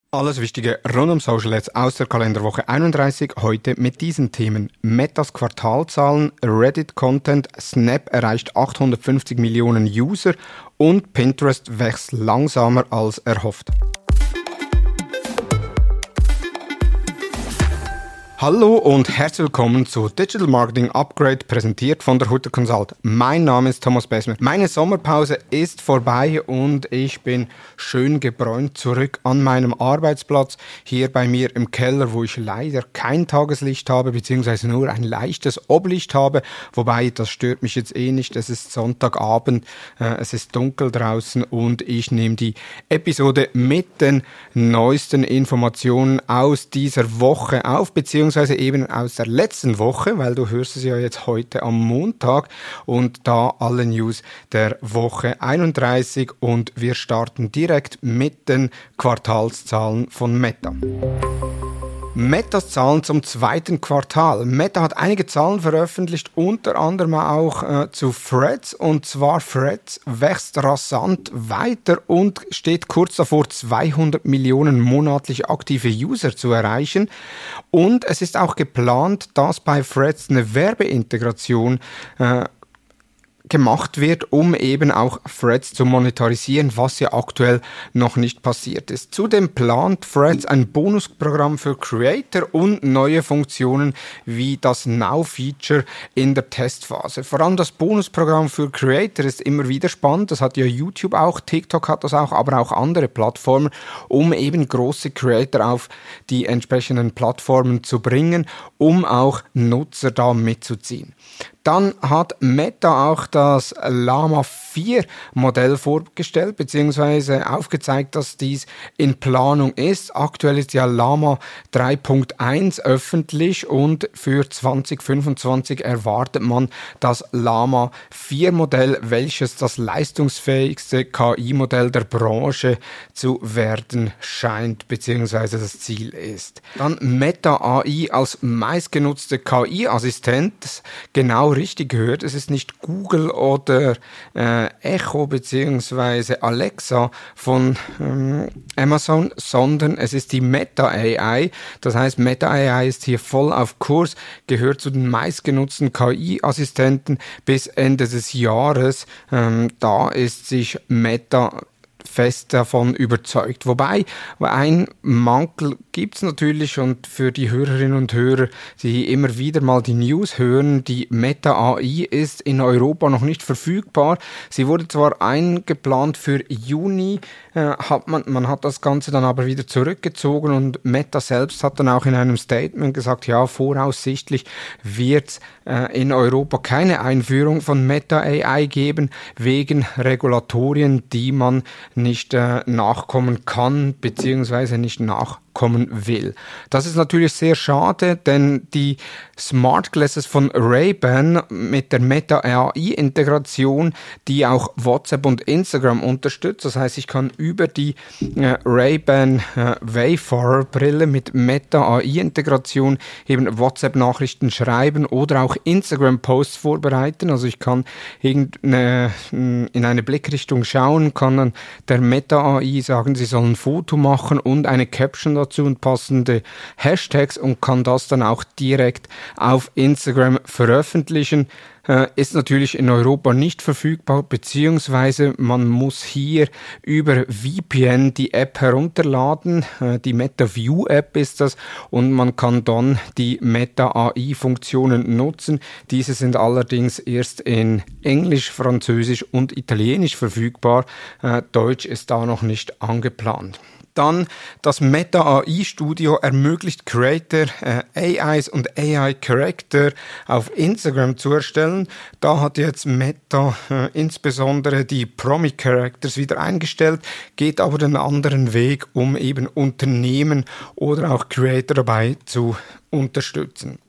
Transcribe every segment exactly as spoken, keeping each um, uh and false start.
Alles Wichtige rund um Social Ads aus der Kalenderwoche einunddreißig, heute mit diesen Themen. Metas Quartalzahlen, Reddit-Content, Snap erreicht achthundertfünfzig Millionen User und Pinterest wächst langsamer als erhofft. Hallo und herzlich willkommen zu Digital Marketing Upgrade, präsentiert von der Hutter Consult. Mein Name ist Thomas Besmer. Meine Sommerpause ist vorbei und ich bin schön gebräunt zurück an meinem Arbeitsplatz, hier bei mir im Keller, wo ich leider kein Tageslicht habe, beziehungsweise nur ein leichtes Oblicht habe, wobei das stört mich jetzt eh nicht. Es ist Sonntagabend, äh, es ist dunkel draußen und ich nehme die Episode mit den neuesten Informationen aus dieser Woche auf, beziehungsweise beziehungsweise eben aus der letzten Woche, weil du hörst es ja jetzt heute am Montag und da alle News der Woche einunddreißig und wir starten direkt mit den Quartalszahlen von Meta. Metas Zahlen zum zweiten Quartal. Meta hat einige Zahlen veröffentlicht, unter anderem auch äh, zu Threads. Und zwar Threads wächst rasant weiter und steht kurz davor, zweihundert Millionen monatlich aktive User zu erreichen. Und es ist auch geplant, dass bei Threads eine Werbeintegration äh, gemacht wird, um eben auch Threads zu monetarisieren, was ja aktuell noch nicht passiert ist. Zudem plant Threads ein Bonusprogramm für Creator und neue Funktionen wie das Now-Feature in der Testphase. Vor allem das Bonusprogramm für Creator ist immer wieder spannend. Das hat ja YouTube auch, TikTok hat das auch, aber auch andere Plattformen, um eben große Creator auf die entsprechenden Plattformen zu bringen, um auch Nutzer da mitzuziehen. Dann hat Meta auch das Llama vier Modell vorgestellt, beziehungsweise aufgezeigt, dass dies in Planung ist. Aktuell ist ja Llama drei Punkt eins öffentlich und für zwanzig fünfundzwanzig erwartet man das Llama vier Modell, welches das leistungsfähigste K I-Modell der Branche zu werden scheint, beziehungsweise das Ziel ist. Dann Meta A I als meistgenutzte K I-Assistent, genau richtig gehört, es ist nicht Google oder äh, Echo bzw. Alexa von ähm, Amazon, sondern es ist die Meta A I. Das heißt, Meta A I ist hier voll auf Kurs, gehört zu den meistgenutzten K I-Assistenten bis Ende des Jahres. Ähm, da ist sich Meta fest davon überzeugt. Wobei, ein Mankel gibt es natürlich und für die Hörerinnen und Hörer, die immer wieder mal die News hören, die Meta A I ist in Europa noch nicht verfügbar. Sie wurde zwar eingeplant für Juni, äh, hat man, man hat das Ganze dann aber wieder zurückgezogen und Meta selbst hat dann auch in einem Statement gesagt, ja, voraussichtlich wird es äh, in Europa keine Einführung von Meta A I geben, wegen Regulatorien, die man nicht äh, nachkommen kann, beziehungsweise nicht nachkommen will. Das ist natürlich sehr schade, denn die Smart Glasses von Ray-Ban mit der Meta A I-Integration, die auch WhatsApp und Instagram unterstützt, das heißt, ich kann über die äh, Ray-Ban äh, Wayfarer-Brille mit Meta A I-Integration eben WhatsApp-Nachrichten schreiben oder auch Instagram-Posts vorbereiten, also ich kann irgendeine, in eine Blickrichtung schauen, kann dann der Meta A I sagen, sie sollen ein Foto machen und eine Caption dazu und passende Hashtags und kann das dann auch direkt auf Instagram veröffentlichen. Äh, ist natürlich in Europa nicht verfügbar, beziehungsweise man muss hier über V P N die App herunterladen. Äh, die Meta View App ist das und man kann dann die Meta A I-Funktionen nutzen. Diese sind allerdings erst in Englisch, Französisch und Italienisch verfügbar. Äh, Deutsch ist da noch nicht angeplant. Dann das Meta A I Studio ermöglicht Creator äh, A Is und A I Character auf Instagram zu erstellen. Da hat jetzt Meta äh, insbesondere die Promi Characters wieder eingestellt, geht aber den anderen Weg, um eben Unternehmen oder auch Creator dabei zu unterstützen.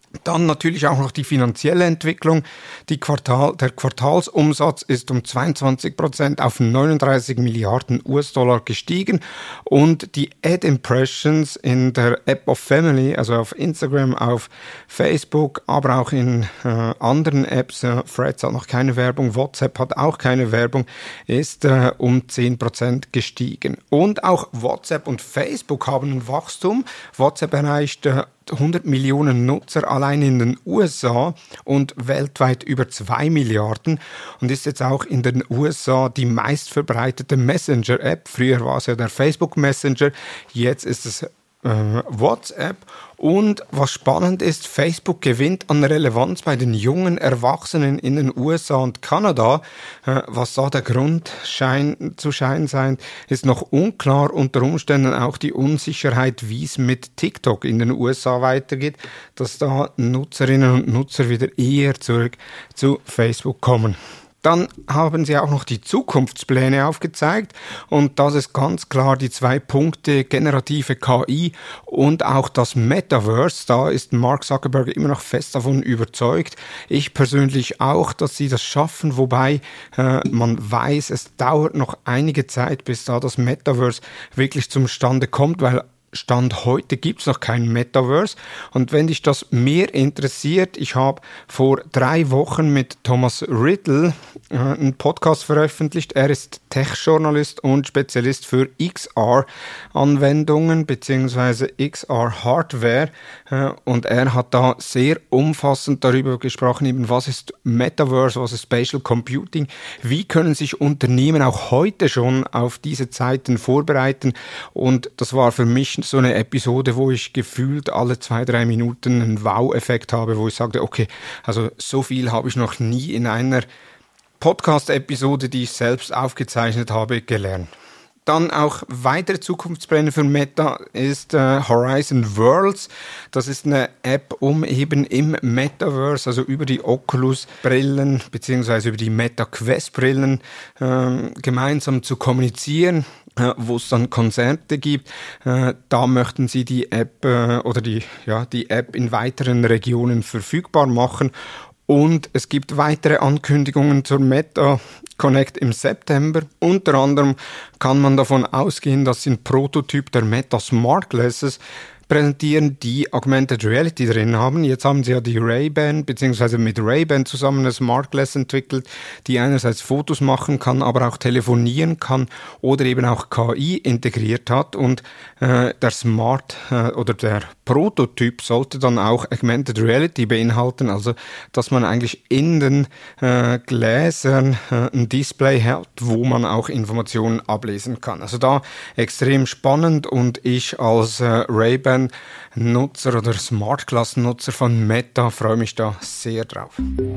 Dann natürlich auch noch die finanzielle Entwicklung. Die Quartal, der Quartalsumsatz ist um zweiundzwanzig Prozent auf neununddreißig Milliarden U S-Dollar gestiegen und die Ad-Impressions in der App of Family, also auf Instagram, auf Facebook, aber auch in äh, anderen Apps, äh, Threads hat noch keine Werbung, WhatsApp hat auch keine Werbung, ist äh, um zehn Prozent gestiegen. Und auch WhatsApp und Facebook haben ein Wachstum. WhatsApp erreicht äh, hundert Millionen Nutzer allein in den U S A und weltweit über zwei Milliarden und ist jetzt auch in den U S A die meistverbreitete Messenger-App. Früher war es ja der Facebook Messenger, jetzt ist es äh, WhatsApp. Und was spannend ist, Facebook gewinnt an Relevanz bei den jungen Erwachsenen in den U S A und Kanada. Äh, was da der Grund schein, zu scheinen sein, ist noch unklar. Unter Umständen auch die Unsicherheit, wie es mit TikTok in den U S A weitergeht, dass da Nutzerinnen und Nutzer wieder eher zurück zu Facebook kommen. Dann haben sie auch noch die Zukunftspläne aufgezeigt und das ist ganz klar die zwei Punkte generative K I und auch das Metaverse. Da ist Mark Zuckerberg immer noch fest davon überzeugt. Ich persönlich auch, dass sie das schaffen, wobei äh, man weiß, es dauert noch einige Zeit, bis da das Metaverse wirklich zum Stande kommt, weil Stand heute gibt's noch kein Metaverse und wenn dich das mehr interessiert, ich habe vor drei Wochen mit Thomas Riddle äh, einen Podcast veröffentlicht. Er ist Tech-Journalist und Spezialist für X R-Anwendungen bzw. X R-Hardware äh, und er hat da sehr umfassend darüber gesprochen, eben was ist Metaverse, was ist Spatial Computing, wie können sich Unternehmen auch heute schon auf diese Zeiten vorbereiten und das war für mich so eine Episode, wo ich gefühlt alle zwei, drei Minuten einen Wow-Effekt habe, wo ich sagte, okay, also so viel habe ich noch nie in einer Podcast-Episode, die ich selbst aufgezeichnet habe, gelernt. Dann auch weitere Zukunftspläne für Meta ist äh, Horizon Worlds. Das ist eine App, um eben im Metaverse, also über die Oculus-Brillen beziehungsweise über die Meta-Quest-Brillen äh, gemeinsam zu kommunizieren, äh, wo es dann Konzerte gibt. Äh, da möchten sie die App äh, oder die, ja, die App in weiteren Regionen verfügbar machen. Und es gibt weitere Ankündigungen zur Meta Connect im September. Unter anderem kann man davon ausgehen, dass sie einen Prototyp der Meta Smart Glasses präsentieren, die Augmented Reality drin haben. Jetzt haben sie ja die Ray-Ban, beziehungsweise mit Ray-Ban zusammen eine Smart Glass entwickelt, die einerseits Fotos machen kann, aber auch telefonieren kann oder eben auch K I integriert hat. Und äh, der Smart äh, oder der Prototyp sollte dann auch Augmented Reality beinhalten, also dass man eigentlich in den äh, Gläsern äh, ein Display hat, wo man auch Informationen ablesen kann. Also da extrem spannend und ich als äh, Ray-Ban Nutzer oder Smart Glass Nutzer von Meta freue mich da sehr drauf.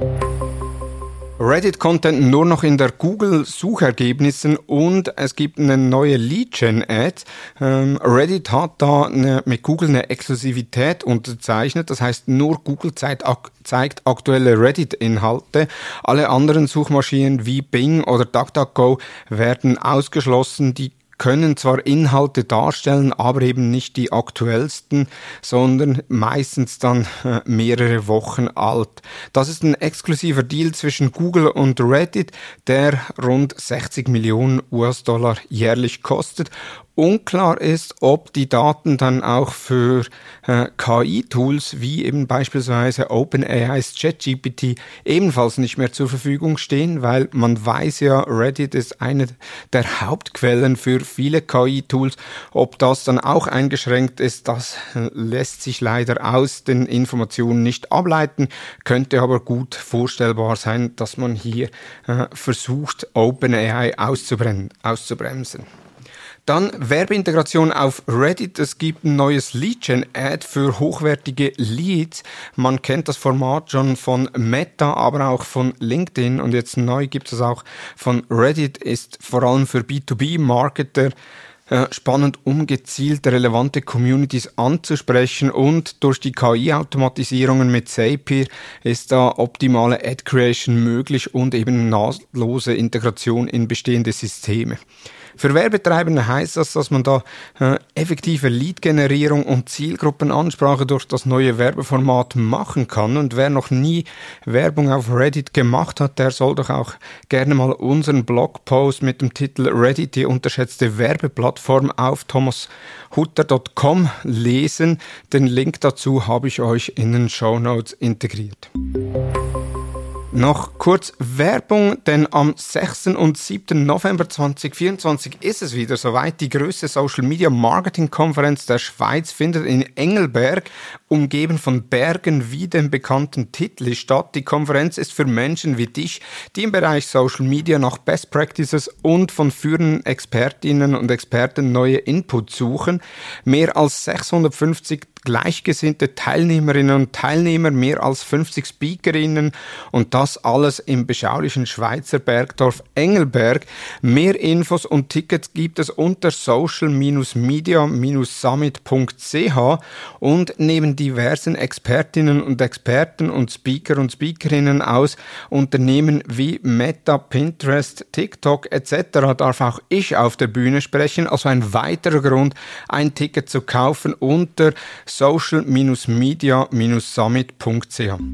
Reddit-Content nur noch in der Google-Suchergebnissen und es gibt eine neue Lead-Gen-Ad. Ähm, Reddit hat da eine, mit Google eine Exklusivität unterzeichnet, das heißt nur Google zeigt, ak- zeigt aktuelle Reddit-Inhalte. Alle anderen Suchmaschinen wie Bing oder DuckDuckGo werden ausgeschlossen, die können zwar Inhalte darstellen, aber eben nicht die aktuellsten, sondern meistens dann äh, mehrere Wochen alt. Das ist ein exklusiver Deal zwischen Google und Reddit, der rund sechzig Millionen U S-Dollar jährlich kostet. Unklar ist, ob die Daten dann auch für äh, K I-Tools wie eben beispielsweise OpenAI's ChatGPT ebenfalls nicht mehr zur Verfügung stehen, weil man weiß ja, Reddit ist eine der Hauptquellen für viele K I-Tools. Ob das dann auch eingeschränkt ist, das äh, lässt sich leider aus den Informationen nicht ableiten, könnte aber gut vorstellbar sein, dass man hier äh, versucht, OpenAI auszubremsen. auszubremsen. Dann Werbeintegration auf Reddit. Es gibt ein neues Lead-Gen-Ad für hochwertige Leads. Man kennt das Format schon von Meta, aber auch von LinkedIn. Und jetzt neu gibt es auch von Reddit, ist vor allem für B zwei B-Marketer äh, spannend, um gezielt relevante Communities anzusprechen. Und durch die K I-Automatisierungen mit Zapier ist da optimale Ad-Creation möglich und eben nahtlose Integration in bestehende Systeme. Für Werbetreibende heißt das, dass man da äh, effektive Lead-Generierung und Zielgruppenansprache durch das neue Werbeformat machen kann. Und wer noch nie Werbung auf Reddit gemacht hat, der soll doch auch gerne mal unseren Blogpost mit dem Titel Reddit, die unterschätzte Werbeplattform, auf thomas hutter punkt com lesen. Den Link dazu habe ich euch in den Shownotes integriert. Noch kurz Werbung, denn am sechsten und siebten November zweitausendvierundzwanzig ist es wieder soweit. Die größte Social Media Marketing Konferenz der Schweiz findet in Engelberg, umgeben von Bergen wie dem bekannten Titli, statt. Die Konferenz ist für Menschen wie dich, die im Bereich Social Media nach Best Practices und von führenden Expertinnen und Experten neue Input suchen. Mehr als sechshundertfünfzig gleichgesinnte Teilnehmerinnen und Teilnehmer, mehr als fünfzig Speakerinnen und das alles im beschaulichen Schweizer Bergdorf Engelberg. Mehr Infos und Tickets gibt es unter social media summit punkt c h und neben diversen Expertinnen und Experten und Speaker und Speakerinnen aus Unternehmen wie Meta, Pinterest, TikTok et cetera darf auch ich auf der Bühne sprechen, also ein weiterer Grund, ein Ticket zu kaufen unter social media summit punkt c h.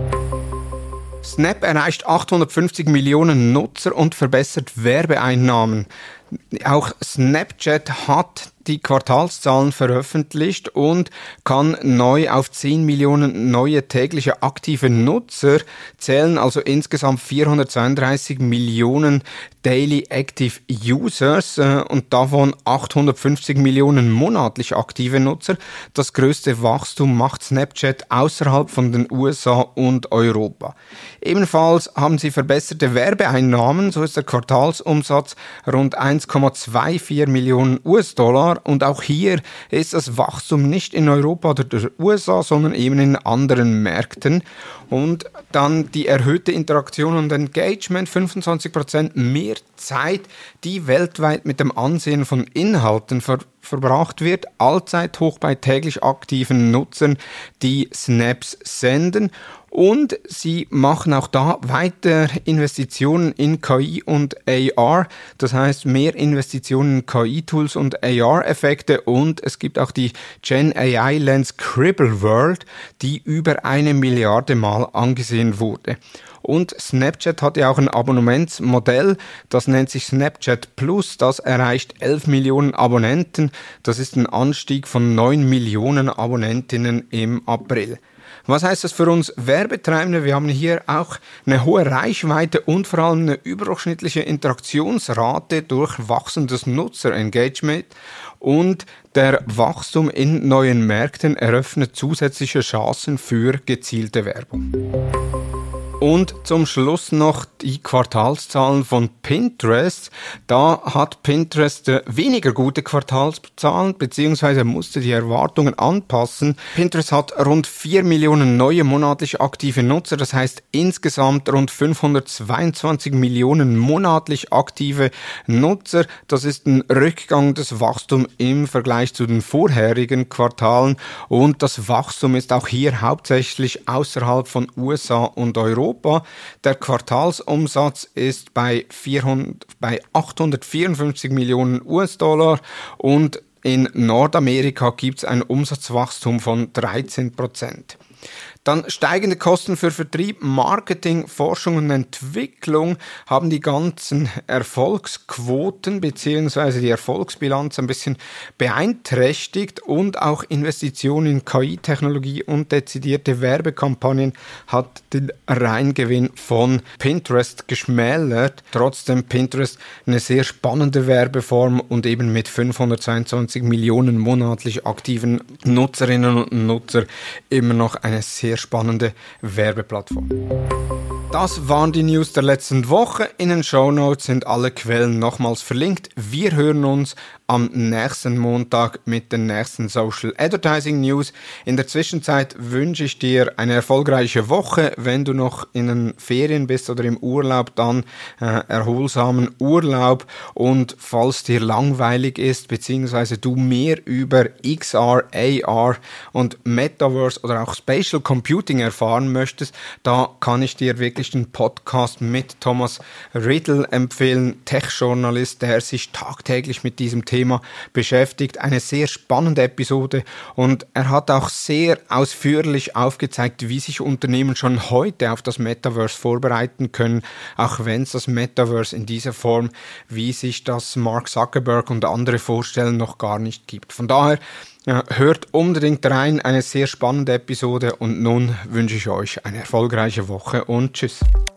Snap erreicht achthundertfünfzig Millionen Nutzer und verbessert Werbeeinnahmen. Auch Snapchat hat die Quartalszahlen veröffentlicht und kann neu auf zehn Millionen neue tägliche aktive Nutzer zählen, also insgesamt vierhundertzweiunddreißig Millionen Daily Active Users äh, und davon achthundertfünfzig Millionen monatlich aktive Nutzer. Das größte Wachstum macht Snapchat außerhalb von den U S A und Europa. Ebenfalls haben sie verbesserte Werbeeinnahmen, so ist der Quartalsumsatz rund eins Komma vierundzwanzig Millionen U S-Dollar und auch hier ist das Wachstum nicht in Europa oder der U S A, sondern eben in anderen Märkten. Und dann die erhöhte Interaktion und Engagement, fünfundzwanzig Prozent mehr Zeit, die weltweit mit dem Ansehen von Inhalten ver- verbracht wird, Allzeithoch bei täglich aktiven Nutzern, die Snaps senden. Und sie machen auch da weiter Investitionen in K I und A R, das heißt mehr Investitionen in K I-Tools und A R-Effekte und es gibt auch die Gen A I Lens Cribble World, die über eine Milliarde Mal angesehen wurde. Und Snapchat hat ja auch ein Abonnementsmodell, das nennt sich Snapchat Plus, das erreicht elf Millionen Abonnenten, das ist ein Anstieg von neun Millionen Abonnentinnen im April. Was heißt das für uns Werbetreibende? Wir haben hier auch eine hohe Reichweite und vor allem eine überdurchschnittliche Interaktionsrate durch wachsendes Nutzerengagement und der Wachstum in neuen Märkten eröffnet zusätzliche Chancen für gezielte Werbung. Und zum Schluss noch die Quartalszahlen von Pinterest. Da hat Pinterest äh, weniger gute Quartalszahlen, beziehungsweise musste die Erwartungen anpassen. Pinterest hat rund vier Millionen neue monatlich aktive Nutzer, das heißt insgesamt rund fünfhundertzweiundzwanzig Millionen monatlich aktive Nutzer. Das ist ein Rückgang des Wachstums im Vergleich zu den vorherigen Quartalen und das Wachstum ist auch hier hauptsächlich außerhalb von U S A und Europa. Der Quartalsumsatz ist bei, vierhundert, bei achthundertvierundfünfzig Millionen U S-Dollar und in Nordamerika gibt es ein Umsatzwachstum von dreizehn Prozent. Dann steigende Kosten für Vertrieb, Marketing, Forschung und Entwicklung haben die ganzen Erfolgsquoten bzw. die Erfolgsbilanz ein bisschen beeinträchtigt und auch Investitionen in K I-Technologie und dezidierte Werbekampagnen hat den Reingewinn von Pinterest geschmälert. Trotzdem Pinterest eine sehr spannende Werbeform und eben mit fünfhundertzweiundzwanzig Millionen monatlich aktiven Nutzerinnen und Nutzer immer noch eine sehr spannende Werbeplattform. Das waren die News der letzten Woche. In den Shownotes sind alle Quellen nochmals verlinkt. Wir hören uns am nächsten Montag mit den nächsten Social Advertising News. In der Zwischenzeit wünsche ich dir eine erfolgreiche Woche. Wenn du noch in den Ferien bist oder im Urlaub, dann äh, erholsamen Urlaub. Und falls dir langweilig ist, beziehungsweise du mehr über X R, A R und Metaverse oder auch Spatial Computing erfahren möchtest, da kann ich dir wirklich den Podcast mit Thomas Riddle empfehlen, Tech-Journalist, der sich tagtäglich mit diesem Thema beschäftigt. Eine sehr spannende Episode und er hat auch sehr ausführlich aufgezeigt, wie sich Unternehmen schon heute auf das Metaverse vorbereiten können, auch wenn es das Metaverse in dieser Form, wie sich das Mark Zuckerberg und andere vorstellen, noch gar nicht gibt. Von daher ja, hört unbedingt rein, eine sehr spannende Episode und nun wünsche ich euch eine erfolgreiche Woche und tschüss.